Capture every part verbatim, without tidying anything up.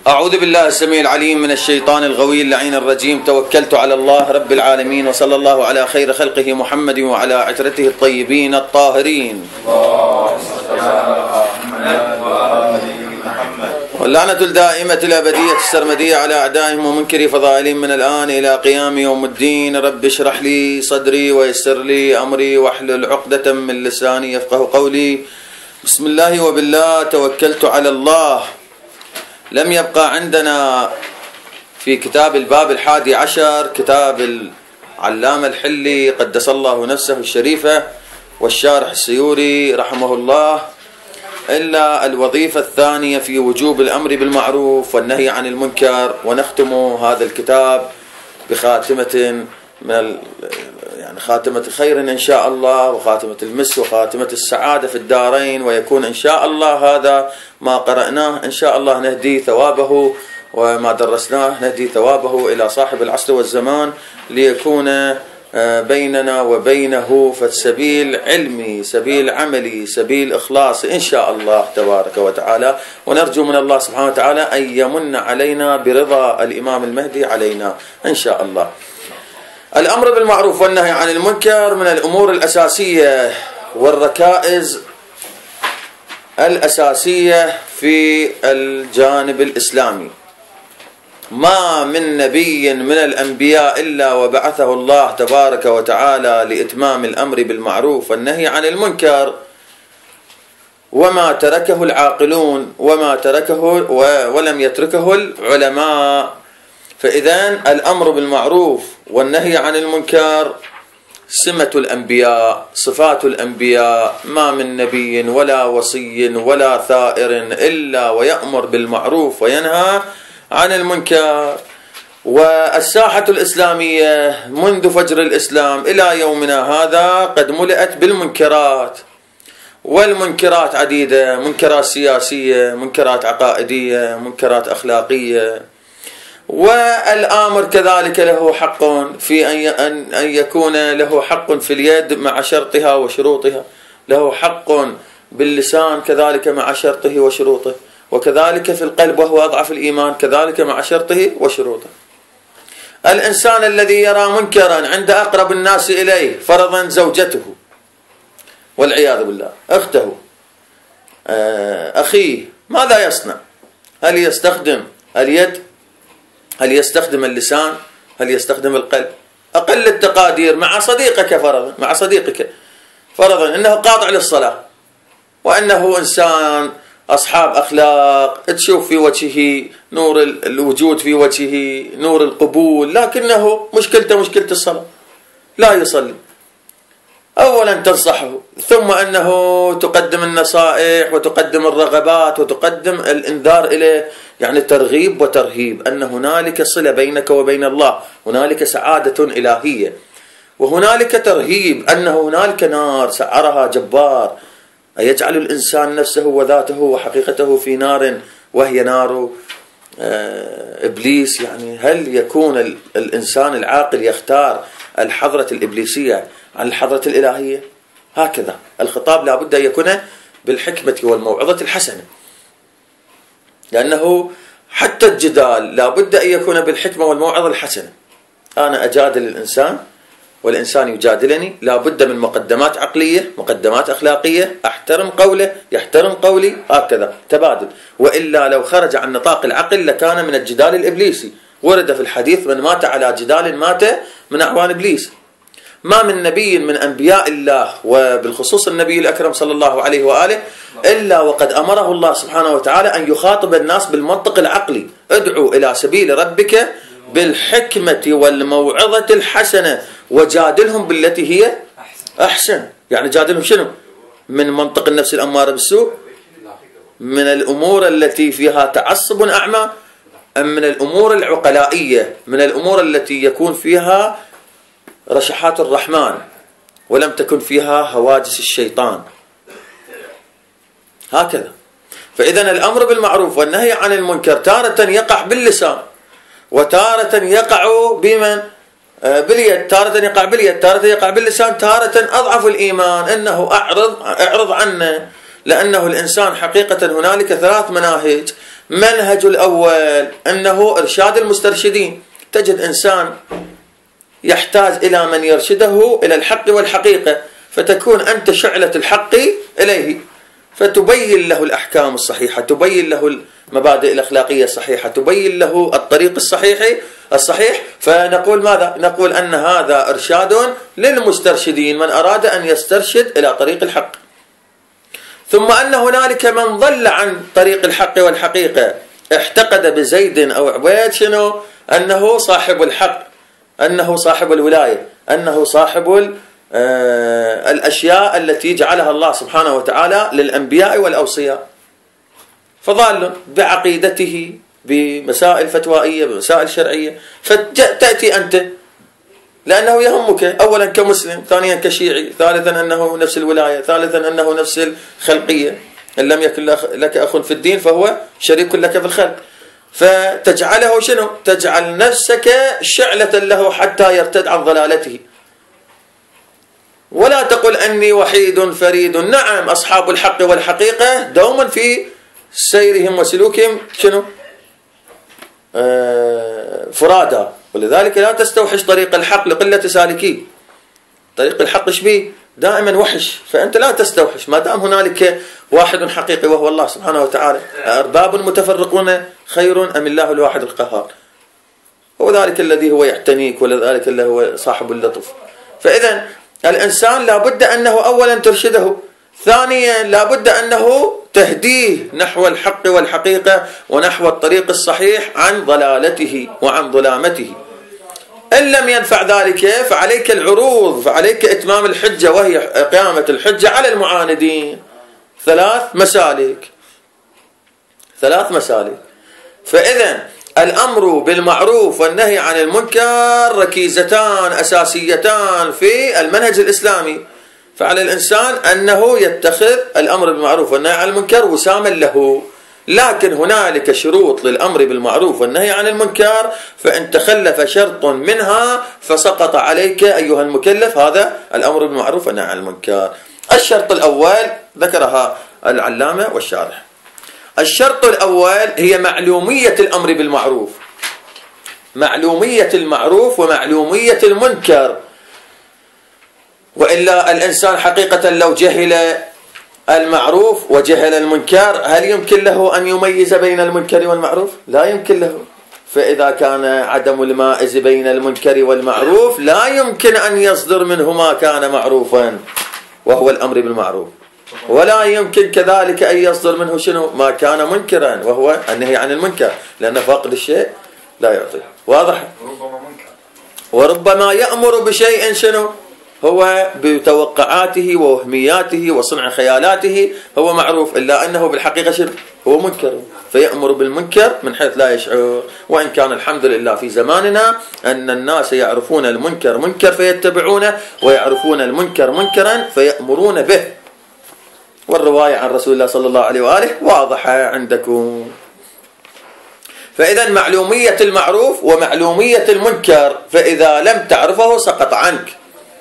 أعوذ بالله السميع العليم من الشيطان الغوي اللعين الرجيم. توكلت على الله رب العالمين، وصلى الله على خير خلقه محمد وعلى عترته الطيبين الطاهرين. واللعنة الدائمة الأبدية السرمدية على أعدائهم ومنكر فضائلهم من الآن إلى قيام يوم الدين. رب اشرح لي صدري ويسر لي أمري واحلل عقدة من لساني يفقه قولي. بسم الله وبالله توكلت على الله. لم يبقى عندنا في كتاب الباب الحادي عشر كتاب العلامة الحلي قدس الله نفسه الشريفة والشارح السيوري رحمه الله إلا الوظيفة الثانية في وجوب الأمر بالمعروف والنهي عن المنكر. ونختم هذا الكتاب بخاتمة من يعني خاتمة خير إن شاء الله، وخاتمة المس وخاتمة السعادة في الدارين. ويكون إن شاء الله هذا ما قرأناه إن شاء الله نهدي ثوابه، وما درسناه نهدي ثوابه إلى صاحب العصر والزمان، ليكون بيننا وبينه فالسبيل علمي، سبيل عملي، سبيل إخلاص إن شاء الله تبارك وتعالى. ونرجو من الله سبحانه وتعالى أن يمن علينا برضا الإمام المهدي علينا إن شاء الله. الأمر بالمعروف والنهي عن المنكر من الأمور الأساسية والركائز الأساسية في الجانب الإسلامي. ما من نبي من الأنبياء إلا وبعثه الله تبارك وتعالى لإتمام الأمر بالمعروف والنهي عن المنكر، وما تركه العاقلون وما تركه ولم يتركه العلماء. فإذن الأمر بالمعروف والنهي عن المنكر سمة الأنبياء، صفات الأنبياء. ما من نبي ولا وصي ولا ثائر إلا ويأمر بالمعروف وينهى عن المنكر. والساحة الإسلامية منذ فجر الإسلام إلى يومنا هذا قد ملئت بالمنكرات، والمنكرات عديدة: منكرات سياسية، منكرات عقائدية، منكرات أخلاقية. والآمر كذلك له حق في أن أن يكون له حق في اليد مع شرطها وشروطها، له حق باللسان كذلك مع شرطه وشروطه، وكذلك في القلب وهو أضعف الإيمان كذلك مع شرطه وشروطه. الإنسان الذي يرى منكرا عند أقرب الناس إليه، فرضا زوجته والعياذ بالله، أخته، أخيه، ماذا يصنع؟ هل يستخدم اليد؟ هل يستخدم اللسان؟ هل يستخدم القلب؟ أقل التقادير مع صديقك فرضا، مع صديقك فرضا إنه قاطع للصلاة، وأنه إنسان أصحاب أخلاق، تشوف في وجهه نور الوجود، في وجهه نور القبول، لكنه مشكلته مشكلة الصلاة، لا يصلي. أولا تنصحه، ثم أنه تقدم النصائح وتقدم الرغبات وتقدم الإنذار إليه، يعني ترغيب وترهيب أن هنالك صلة بينك وبين الله، هنالك سعادة إلهية، وهنالك ترهيب أن هنالك نار سعرها جبار يجعل الإنسان نفسه وذاته وحقيقته في نار وهي نار إبليس. يعني هل يكون الإنسان العاقل يختار الحضرة الإبليسية عن الحضرة الإلهية؟ هكذا الخطاب لا بد أن يكون بالحكمة والموعظة الحسنة، لأنه حتى الجدال لا بد أن يكون بالحكمة والموعظة الحسنة. أنا أجادل الإنسان والإنسان يجادلني، لا بد من مقدمات عقلية، مقدمات أخلاقية، أحترم قوله يحترم قولي، هكذا تبادل. وإلا لو خرج عن نطاق العقل لكان من الجدال الإبليسي. ورد في الحديث: من مات على جدال مات من أعوان إبليس. ما من نبي من أنبياء الله، وبالخصوص النبي الأكرم صلى الله عليه وآله، إلا وقد أمره الله سبحانه وتعالى أن يخاطب الناس بالمنطق العقلي: ادعو إلى سبيل ربك بالحكمة والموعظة الحسنة وجادلهم بالتي هي أحسن. يعني جادلهم شنو؟ من منطق النفس الأمارة بالسوء، من الأمور التي فيها تعصب أعمى، أم من الأمور العقلائية، من الأمور التي يكون فيها رشحات الرحمن ولم تكن فيها هواجس الشيطان. هكذا. فإذن الأمر بالمعروف والنهي عن المنكر تارة يقع باللسان، وتارة يقع بمن؟ باليد، تارة يقع باليد، تارة يقع باللسان، تارة أضعف الإيمان أنه أعرض أعرض عنه. لأنه الإنسان حقيقة هنالك ثلاث مناهج منهج الأول أنه إرشاد المسترشدين. تجد إنسان يحتاج إلى من يرشده إلى الحق والحقيقة، فتكون أنت شعلة الحق إليه، فتبين له الأحكام الصحيحة، تبين له المبادئ الأخلاقية الصحيحة، تبين له الطريق الصحيح الصحيح فنقول ماذا؟ نقول أن هذا إرشاد للمسترشدين، من أراد أن يسترشد إلى طريق الحق. ثم أن هنالك من ضل عن طريق الحق والحقيقة، اعتقد بزيد أو عبيد شنو؟ أنه صاحب الحق، أنه صاحب الولاية، أنه صاحب آه الأشياء التي جعلها الله سبحانه وتعالى للأنبياء والأوصياء، فضال بعقيدته بمسائل فتوائية بمسائل شرعية. فتأتي أنت لأنه يهمك أولا كمسلم، ثانيا كشيعي، ثالثا أنه نفس الولاية، ثالثا أنه نفس الخلقية، إن لم يكن لك أخ في الدين فهو شريك لك في الخلق، فتجعله شنو؟ تجعل نفسك شعلة له حتى يرتد عن ضلالته. ولا تقل أني وحيد فريد، نعم أصحاب الحق والحقيقة دوما في سيرهم وسلوكهم شنو؟ آه فرادا، ولذلك لا تستوحش طريق الحق لقلة سالكيه. طريق الحق شبيه؟ دائما وحش، فأنت لا تستوحش ما دام هنالك واحد حقيقي وهو الله سبحانه وتعالى. أرباب متفرقون خير أم الله الواحد القهار؟ هو ذلك الذي هو يعتنيك، ولذلك الذي هو صاحب اللطف. فإذا الإنسان لابد أنه أولا ترشده، ثانيا لابد أنه تهديه نحو الحق والحقيقة ونحو الطريق الصحيح عن ضلالته وعن ظلامته. إن لم ينفع ذلك فعليك العروض، فعليك إتمام الحجة وهي قيامة الحجة على المعاندين. ثلاث مسالك ثلاث مسالك فإذا الأمر بالمعروف والنهي عن المنكر ركيزتان أساسيتان في المنهج الإسلامي، فعلى الإنسان أنه يتخذ الأمر بالمعروف والنهي عن المنكر وساما له. لكن هنالك شروط للأمر بالمعروف والنهي عن المنكر، فإن تخلف شرط منها فسقط عليك أيها المكلف هذا الأمر بالمعروف والنهي عن المنكر. الشرط الأول ذكرها العلامة والشارح. الشرط الأول هي معلومية الأمر بالمعروف، معلومية المعروف ومعلومية المنكر. وإلا الإنسان حقيقة لو جهل المعروف وجهل المنكر هل يمكن له أن يميز بين المنكر والمعروف؟ لا يمكن له. فإذا كان عدم المائز بين المنكر والمعروف لا يمكن أن يصدر منه ما كان معروفا وهو الأمر بالمعروف، ولا يمكن كذلك أن يصدر منه شنو؟ ما كان منكرا وهو النهي عن المنكر، لأن فاقد الشيء لا يعطي. واضح؟ وربما يأمر بشيء شنو؟ هو بتوقعاته ووهمياته وصنع خيالاته هو معروف، إلا أنه بالحقيقة شنو؟ هو منكر، فيأمر بالمنكر من حيث لا يشعر. وإن كان الحمد لله في زماننا أن الناس يعرفون المنكر منكر فيتبعونه، ويعرفون المنكر منكرا فيأمرون به. والرواية عن رسول الله صلى الله عليه وآله واضحة عندكم. فإذا معلومية المعروف ومعلومية المنكر، فإذا لم تعرفه سقط عنك.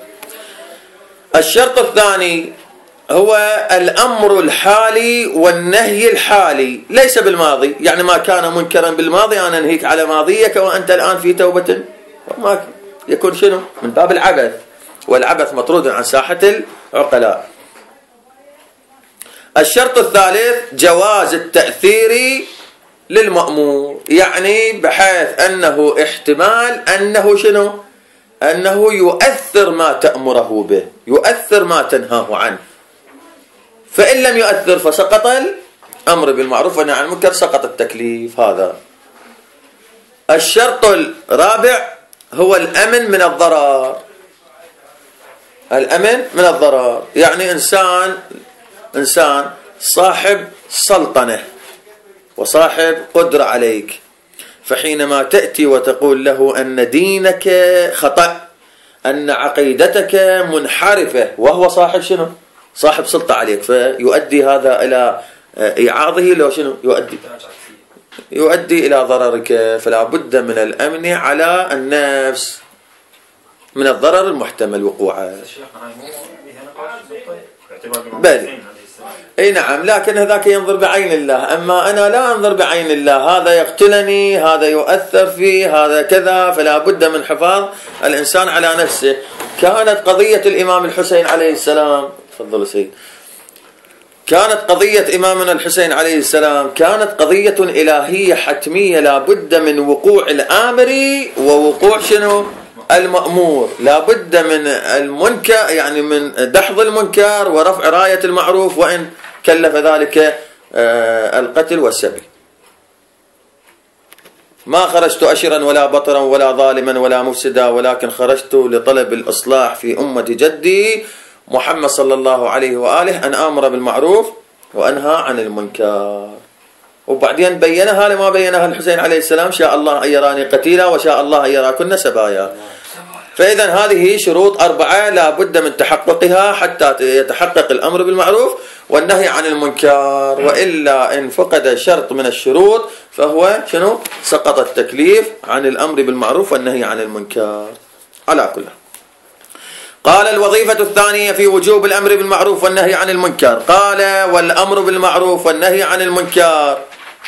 الشرط الثاني هو الأمر الحالي والنهي الحالي، ليس بالماضي، يعني ما كان منكرا بالماضي أنا أنهيك على ماضيك وأنت الآن في توبة، ما يكون شنو؟ من باب العبث، والعبث مطرود عن ساحة العقلاء. الشرط الثالث جواز التأثير للمأمور، يعني بحيث أنه احتمال أنه شنو؟ أنه يؤثر ما تأمره به، يؤثر ما تنهاه عنه. فإن لم يؤثر فسقط الأمر بالمعروف والنهي عن المنكر، سقط التكليف هذا. الشرط الرابع هو الأمن من الضرر، الأمن من الضرر، يعني إنسان إنسان صاحب سلطنة وصاحب قدرة عليك، فحينما تأتي وتقول له أن دينك خطأ، أن عقيدتك منحرفة، وهو صاحب شنو؟ صاحب سلطة عليك، فيؤدي هذا إلى إعاظه لو شنو؟ يؤدي يؤدي إلى ضررك. فلا بد من الأمن على النفس من الضرر المحتمل وقوعه. بل اي نعم، لكن هذاك ينظر بعين الله، اما انا لا انظر بعين الله، هذا يقتلني، هذا يؤثر فيه، هذا كذا، فلا بد من حفاظ الانسان على نفسه. كانت قضية الامام الحسين عليه السلام، تفضل سيد، كانت قضية إمامنا الحسين عليه السلام كانت قضية إلهية حتمية، لا بد من وقوع الآمر ووقوع شنو؟ المأمور، لا بد من المنكر، يعني من دحض المنكر ورفع راية المعروف، وإن كلف ذلك القتل والسبي. ما خرجت أشرا ولا بطرا ولا ظالما ولا مفسدا، ولكن خرجت لطلب الإصلاح في أمة جدي محمد صلى الله عليه وآله، أن آمر بالمعروف وأنهى عن المنكر. وبعدين بينها لما بينها الحسين عليه السلام: شاء الله أن يراني قتيلا وشاء الله أن يراكن سبايا. فإذا هذه شروط أربعة لا بد من تحققها حتى يتحقق الأمر بالمعروف والنهي عن المنكر، وإلا إن فقد شرط من الشروط فهو شنو؟ سقط التكليف عن الأمر بالمعروف والنهي عن المنكر. على كل. قال: الوظيفة الثانية في وجوب الأمر بالمعروف والنهي عن المنكر. قال: والأمر بالمعروف والنهي عن المنكر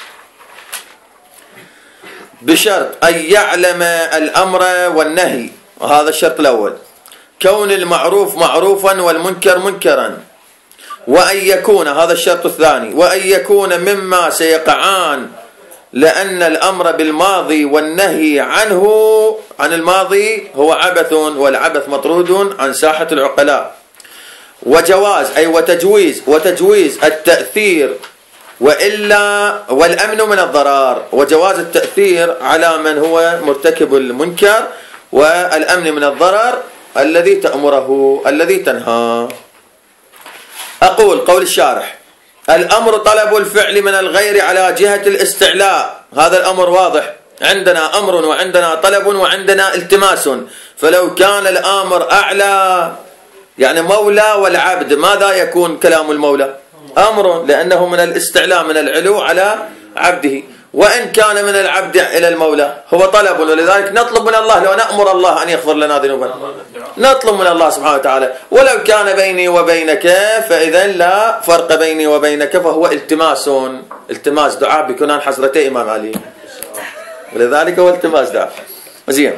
بشرط أن يعلم الأمر والنهي، وهذا الشرط الأول، كون المعروف معروفا والمنكر منكرا، وأن يكون، هذا الشرط الثاني، وأن يكون مما سيقعان، لأن الأمر بالماضي والنهي عنه عن الماضي هو عبث، والعبث مطرود عن ساحة العقلاء. وجواز أي وتجويز وتجويز التأثير وإلا والأمن من الضرار، وجواز التأثير على من هو مرتكب المنكر، والأمن من الضرر الذي تأمره الذي تنهى. أقول قول الشارح: الأمر طلب الفعل من الغير على جهة الاستعلاء، هذا الأمر واضح، عندنا أمر وعندنا طلب وعندنا التماس، فلو كان الأمر أعلى يعني مولى والعبد، ماذا يكون كلام المولى؟ أمر، لأنه من الاستعلاء من العلو على عبده، وإن كان من العبد إلى المولى هو طلب، ولذلك نطلب من الله، لو نأمر الله أن يغفر لنا ذنوبنا نطلب من الله سبحانه وتعالى، ولو كان بيني وبينك فإذا لا فرق بيني وبينك، فهو التماس، التماس دعاء بكنان حضرتي إمام علي، ولذلك هو التماس دعاء. زين.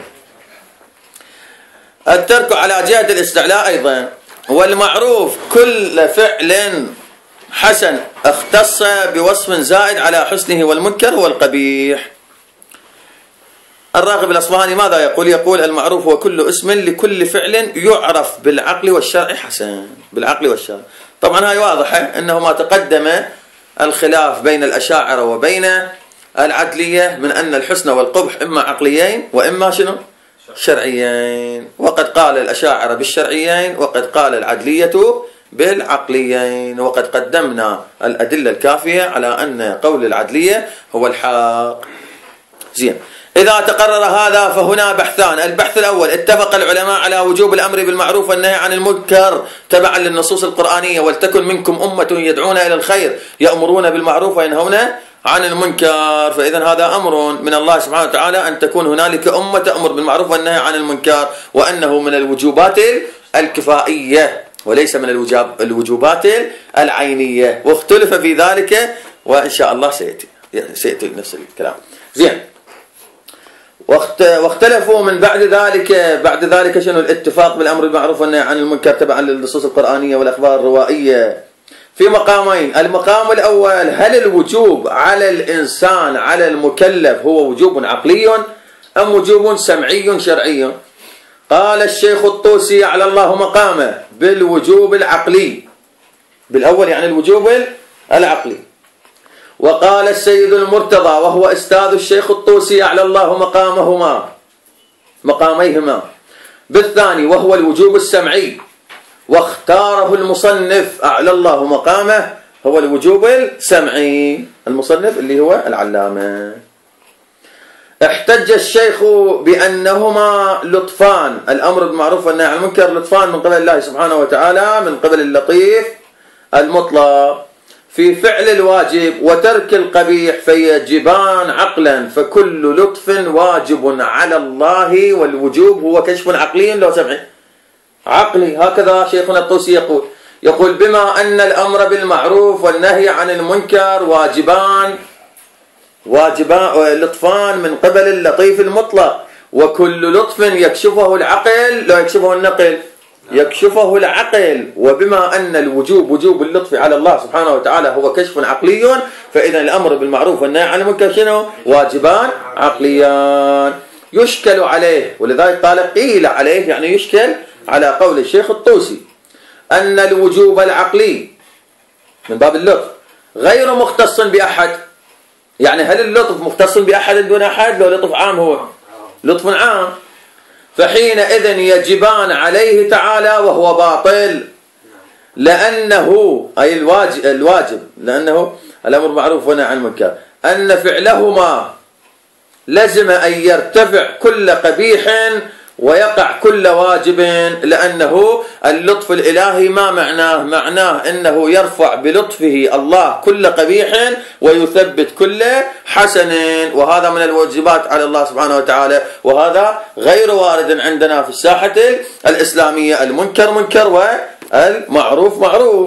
الترك على جهة الاستعلاء أيضا. والمعروف كل فعل حسن اختص بوصف زائد على حسنه، والمنكر هو القبيح. الراغب الأصفهاني ماذا يقول؟ يقول: المعروف هو كل اسم لكل فعل يعرف بالعقل والشرع حسن، بالعقل والشرع. طبعا هاي واضحة أنه ما تقدم الخلاف بين الأشاعرة وبين العدلية من أن الحسن والقبح إما عقليين وإما شنو؟ شرعيين، وقد قال الأشاعرة بالشرعيين وقد قال العدلية بالعقليين، وقد قدمنا الأدلة الكافية على أن قول العدلية هو الحق. زين. إذا تقرر هذا فهنا بحثان. البحث الأول: اتفق العلماء على وجوب الأمر بالمعروف والنهي عن المنكر تبعا للنصوص القرآنية: ولتكن منكم أمة يدعون إلى الخير يأمرون بالمعروف وينهون عن المنكر. فإذا هذا أمر من الله سبحانه وتعالى أن تكون هنالك أمة تأمر بالمعروف والنهي عن المنكر، وأنه من الوجوبات الكفائية وليس من الوجوبات العينية، واختلف في ذلك وإن شاء الله سيأتي سيأتي نفس الكلام. زين. واختلفوا من بعد ذلك بعد ذلك شنو الاتفاق بالأمر بالمعروف والنهي عن المنكر تبعا للنصوص القرآنية والأخبار الروائية في مقامين. المقام الأول: هل الوجوب على الإنسان على المكلف هو وجوب عقلي أم وجوب سمعي شرعي؟ قال الشيخ الطوسي على الله مقامه بالوجوب العقلي، بالأول يعني الوجوب العقلي. وقال السيد المرتضى وهو أستاذ الشيخ الطوسي على الله مقامهما مقاميهما بالثاني وهو الوجوب السمعي، واختاره المصنف أعلى الله مقامه هو الوجوب السمعي، المصنف اللي هو العلامة. احتج الشيخ بأنهما لطفان، الأمر بالمعروف والنهي عن المنكر لطفان من قبل الله سبحانه وتعالى من قبل اللطيف المطلق في فعل الواجب وترك القبيح، فيجبان عقلا، فكل لطف واجب على الله، والوجوب هو كشف عقلي لو سمعي عقلي، هكذا شيخنا الطوسي يقول. يقول بما أن الأمر بالمعروف والنهي عن المنكر واجبان واجبان لطفان من قبل اللطيف المطلق، وكل لطف يكشفه العقل لا يكشفه النقل، يكشفه العقل، وبما أن الوجوب وجوب اللطف على الله سبحانه وتعالى هو كشف عقلي، فإذا الأمر بالمعروف والنهي عن المنكر شنو؟ واجبان عقليان. يشكل عليه، ولذلك قال قيل عليه يعني يشكل على قول الشيخ الطوسي أن الوجوب العقلي من باب اللطف غير مختص بأحد. يعني هل اللطف مختص بأحد دون أحد؟ لو لطف عام هو لطف عام، فحينئذ يجبان عليه تعالى وهو باطل، لأنه أي الواجب, الواجب لأنه الأمر بالمعروف والنهي عن المنكر أن فعلهما لزم أن يرتفع كل قبيح ويقع كل واجب، لأنه اللطف الإلهي ما معناه؟ معناه أنه يرفع بلطفه الله كل قبيح ويثبت كل حسن، وهذا من الواجبات على الله سبحانه وتعالى، وهذا غير وارد عندنا في الساحة الإسلامية. المنكر منكر والمعروف معروف.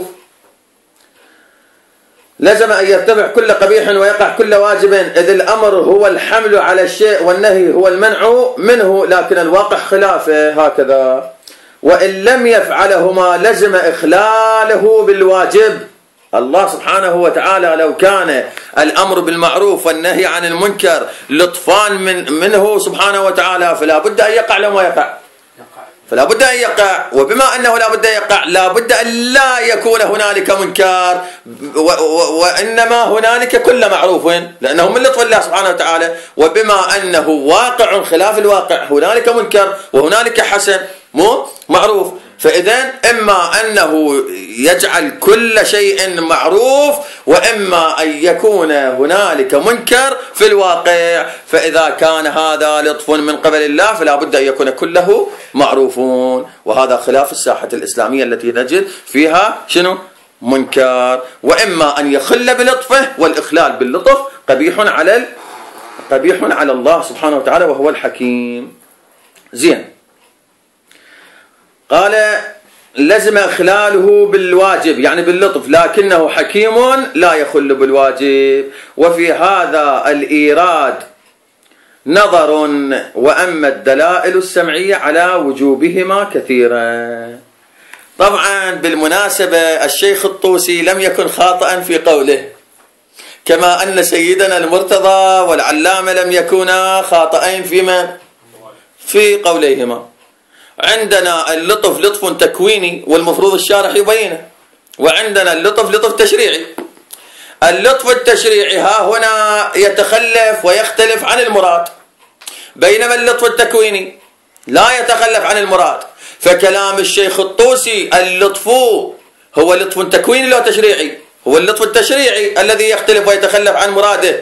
لزم أن يرتفع كل قبيح ويقع كل واجب، إذ الأمر هو الحمل على الشيء والنهي هو المنع منه، لكن الواقع خلافه هكذا. وإن لم يفعلهما لزم إخلاله بالواجب. الله سبحانه وتعالى لو كان الأمر بالمعروف والنهي عن المنكر لطفان من منه سبحانه وتعالى فلا بد أن يقع لما يقع، فلا بد أن يقع، وبما أنه لا بد أن يقع لا بد أن لا يكون هنالك منكر، وإنما هنالك كل معروف، لأنه من لطف الله سبحانه وتعالى. وبما أنه واقع خلاف الواقع هنالك منكر وهنالك حسن مو معروف، فإذا إما أنه يجعل كل شيء معروف، وإما أن يكون هنالك منكر في الواقع. فإذا كان هذا لطف من قبل الله فلا بد أن يكون كله معروفون، وهذا خلاف الساحة الإسلامية التي نجد فيها شنو؟ منكر. وإما أن يخل بلطفه، والإخلال باللطف قبيح على قبيح على الله سبحانه وتعالى وهو الحكيم. زين، قال لزم إخلاله بالواجب يعني باللطف، لكنه حكيم لا يخل بالواجب. وفي هذا الإيراد نظر، وأما الدلائل السمعية على وجوبهما كثيرا. طبعا بالمناسبة الشيخ الطوسي لم يكن خاطئا في قوله، كما أن سيدنا المرتضى والعلامة لم يكونا خاطئين فيما في قوليهما. عندنا اللطف لطف تكويني والمفروض الشارح يبينه، وعندنا اللطف لطف تشريعي. اللطف التشريعي ها هنا يتخلف ويختلف عن المراد، بينما اللطف التكويني لا يتخلف عن المراد. فكلام الشيخ الطوسي اللطف هو لطف تكويني لا تشريعي، هو اللطف التشريعي الذي يختلف ويتخلف عن مراده،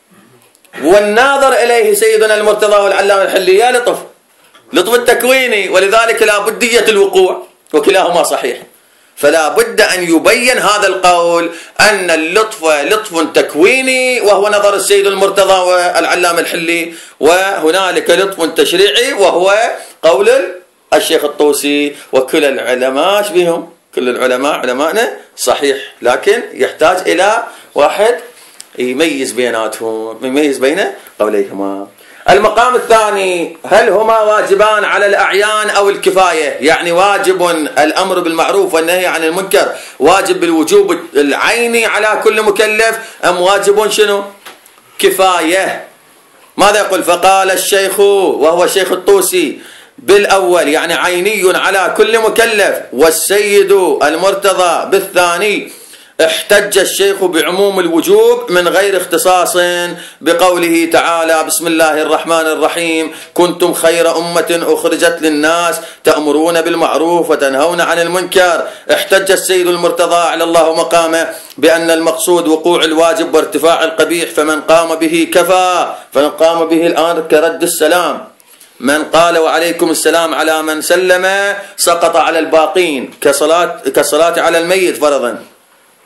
والناظر إليه سيدنا المرتضى والعلامة الحلي يا لطف لطف التكويني، ولذلك لا بدية الوقوع، وكلاهما صحيح. فلا بد أن يبين هذا القول أن اللطف لطف تكويني وهو نظر السيد المرتضى والعلامة الحلي، وهنالك لطف تشريعي وهو قول الشيخ الطوسي. وكل العلماء بهم كل العلماء علماءنا صحيح، لكن يحتاج إلى واحد يميز بيناتهم، يميز بين قوليهما. المقام الثاني، هل هما واجبان على الأعيان أو الكفاية؟ يعني واجب الأمر بالمعروف والنهي عن المنكر واجب بالوجوب العيني على كل مكلف، أم واجب شنو؟ كفاية. ماذا يقول؟ فقال الشيخ وهو الشيخ الطوسي بالأول يعني عيني على كل مكلف، والسيد المرتضى بالثاني. احتج الشيخ بعموم الوجوب من غير اختصاص بقوله تعالى بسم الله الرحمن الرحيم كنتم خير أمة أخرجت للناس تأمرون بالمعروف وتنهون عن المنكر. احتج السيد المرتضى على الله مقامه بأن المقصود وقوع الواجب وارتفاع القبيح، فمن قام به كفى. فمن قام به الآن كرد السلام، من قال وعليكم السلام على من سلم سقط على الباقين كصلاة, كصلاة على الميت فرضا.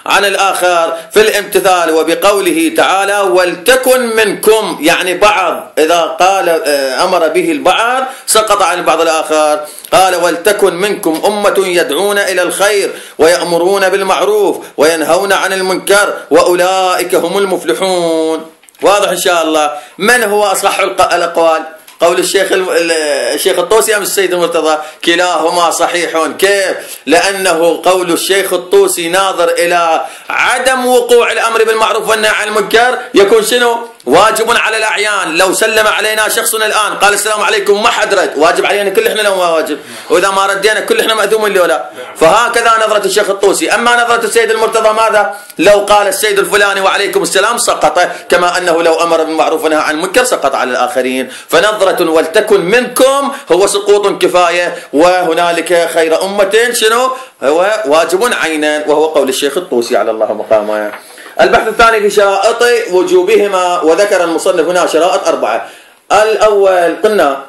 عن الآخر في الامتثال. وبقوله تعالى ولتكن منكم، يعني بعض، إذا قال أمر به البعض سقط عن البعض الآخر. قال ولتكن منكم أمة يدعون إلى الخير ويأمرون بالمعروف وينهون عن المنكر وأولئك هم المفلحون. واضح إن شاء الله. من هو أصح الأقوال؟ قول الشيخ الشيخ الطوسي أم السيد المرتضى؟ كلاهما صحيح. كيف؟ لأنه قول الشيخ الطوسي ناظر إلى عدم وقوع الأمر بالمعروف والنهي عن المنكر، يكون شنو؟ واجب على الأعيان. لو سلم علينا شخص الآن قال السلام عليكم ما حد رد، واجب علينا كل إحنا لو ما واجب، وإذا ما ردينا كل إحنا مأثومين ولا. فهكذا نظرة الشيخ الطوسي. أما نظرة السيد المرتضى ماذا؟ لو قال السيد الفلاني وعليكم السلام سقط، كما أنه لو أمر بالمعروف ونهى عن المنكر سقط على الآخرين. فنظرة ولتكن منكم هو سقوط كفاية، وهنالك خير أمة شنو؟ هو واجب عينا، وهو قول الشيخ الطوسي على الله مقامه. البحث الثاني في شرائط وجوبهما، وذكر المصنف هنا شرائط أربعة. الأول قلنا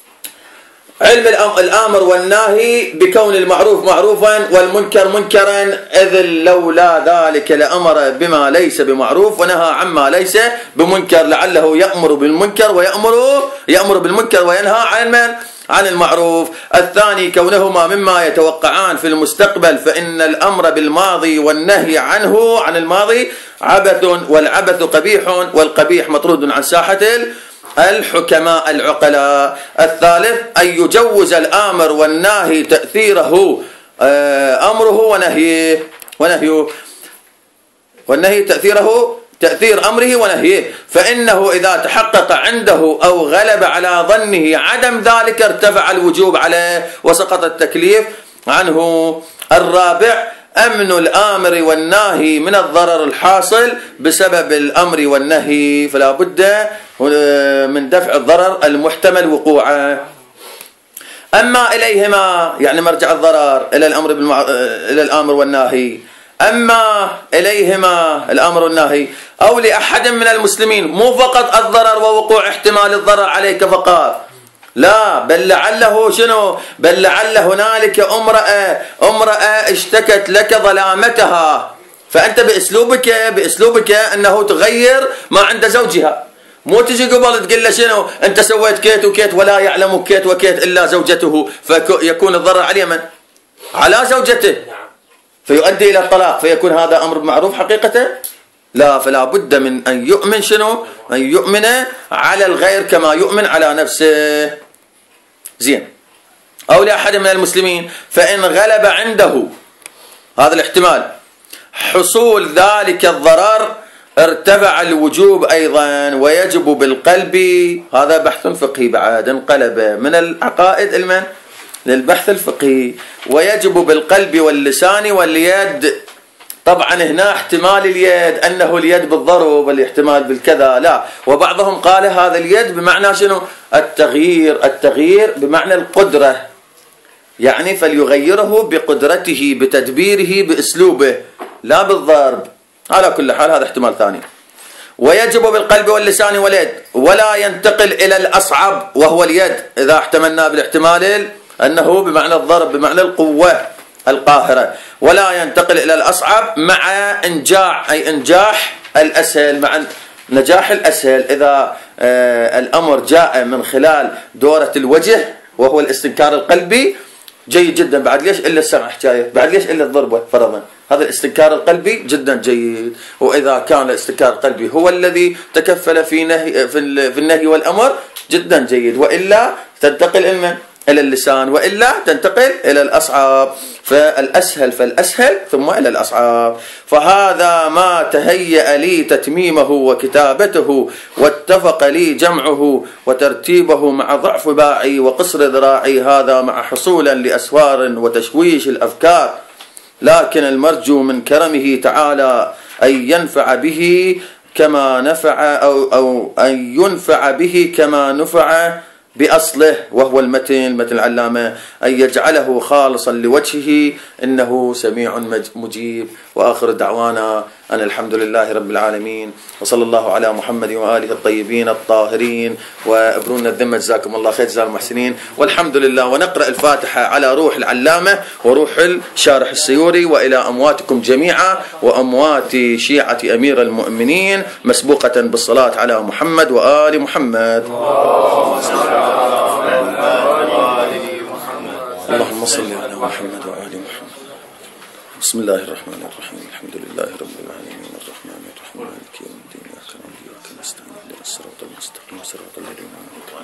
علم الآمر والناهي بكون المعروف معروفا والمنكر منكرا، إذ لولا ذلك لأمر بما ليس بمعروف ونهى عما ليس بمنكر، لعله يأمر بالمنكر ويأمر يأمر بالمنكر وينهى عن من؟ عن المعروف. الثاني كونهما مما يتوقعان في المستقبل، فإن الأمر بالماضي والنهي عنه عن الماضي عبث، والعبث قبيح، والقبيح مطرود عن ساحة الحكماء العقلاء. الثالث أن يجوز الآمر والناهي تأثيره أمره ونهيه ونهيه والنهي تأثيره تأثير أمره ونهيه، فإنه إذا تحقق عنده أو غلب على ظنه عدم ذلك ارتفع الوجوب عليه وسقط التكليف عنه. الرابع أمن الآمر والناهي من الضرر الحاصل بسبب الأمر والنهي، فلا بد من دفع الضرر المحتمل وقوعه. أما إليهما يعني مرجع الضرر إلى الأمر بالمع... إلى الآمر والناهي، أما إليهما الأمر والنهي أو لأحد من المسلمين، مو فقط الضرر ووقوع احتمال الضرر عليك فقط، لا، بل لعله شنو؟ بل لعل هنالك امرأة امرأة اشتكت لك ظلامتها، فأنت بأسلوبك بأسلوبك أنه تغير ما عند زوجها. مو تجي قبل تقول له شنو أنت سويت كيت وكيت ولا يعلم كيت وكيت إلا زوجته، فيكون الضرر على من؟ على زوجته، فيؤدي إلى الطلاق، فيكون هذا أمر معروف حقيقة؟ لا، فلا بد من أن يؤمن شنو؟ أن يؤمن على الغير كما يؤمن على نفسه. زين. أو لأحد من المسلمين، فإن غلب عنده هذا الاحتمال حصول ذلك الضرر ارتفع الوجوب أيضا، ويجب بالقلب. هذا بحث فقهي بعد، انقلب من العقائد المن للبحث الفقهي. ويجب بالقلب واللسان واليد. طبعا هنا احتمال اليد أنه اليد بالضرب، الاحتمال بالكذا، لا. وبعضهم قال هذا اليد بمعنى شنو؟ التغيير، التغيير بمعنى القدرة، يعني فليغيره بقدرته بتدبيره بأسلوبه لا بالضرب. على كل حال هذا احتمال ثاني. ويجب بالقلب واللسان واليد، ولا ينتقل إلى الأصعب وهو اليد، إذا احتملنا بالاحتمال أنه بمعنى الضرب بمعنى القوة القاهرة، ولا ينتقل إلى الأصعب مع إنجاح، أي إنجاح الأسهل مع نجاح الأسهل. إذا آه الأمر جاء من خلال دورة الوجه وهو الاستنكار القلبي جيد جدا، بعد ليش إلا السمع حكاية، بعد ليش إلا الضربة فرضا، هذا الاستنكار القلبي جدا جيد. وإذا كان الاستنكار القلبي هو الذي تكفل في نهي في النهي والأمر جدا جيد، وإلا تنتقل إلى إلى اللسان، وإلا تنتقل إلى الأصعب، فالأسهل فالأسهل ثم إلى الأصعب. فهذا ما تهيأ لي تتميمه وكتابته، واتفق لي جمعه وترتيبه مع ضعف باعي وقصر ذراعي، هذا مع حصولا لأسوار وتشويش الأفكار، لكن المرجو من كرمه تعالى أن ينفع به كما نفع أو, أو أن ينفع به كما نفع بأصله، وهو المتن متن العلامة، أن يجعله خالصا لوجهه، إنه سميع مجيب. وآخر دعوانا أن الحمد لله رب العالمين، وصلى الله على محمد وآله الطيبين الطاهرين، وابرونا الذمة جزاكم الله خير جزاء المحسنين، والحمد لله. ونقرأ الفاتحة على روح العلامة وروح الشارح السيوري، وإلى أمواتكم جميعا وأموات شيعة أمير المؤمنين، مسبوقة بالصلاة على محمد وآل محمد. اللهم صل على محمد وآل محمد. بسم الله الرحمن الرحيم، الحمد لله رب العالمين، الرحمن الرحيم، مالك يوم الدين، إياك نعبد وإياك نستعين، اهدنا الصراط المستقيم صراط الذين أنعمت عليهم